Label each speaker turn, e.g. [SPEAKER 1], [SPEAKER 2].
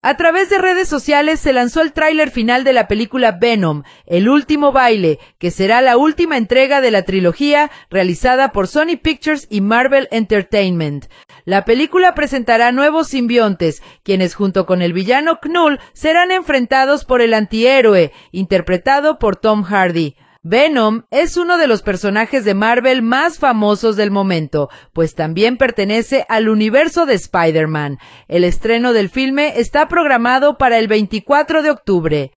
[SPEAKER 1] A través de redes sociales se lanzó el tráiler final de la película Venom, El último baile, que será la última entrega de la trilogía realizada por Sony Pictures y Marvel Entertainment. La película presentará nuevos simbiontes, quienes junto con el villano Knull serán enfrentados por el antihéroe, interpretado por Tom Hardy. Venom es uno de los personajes de Marvel más famosos del momento, pues también pertenece al universo de Spider-Man. El estreno del filme está programado para el 24 de octubre.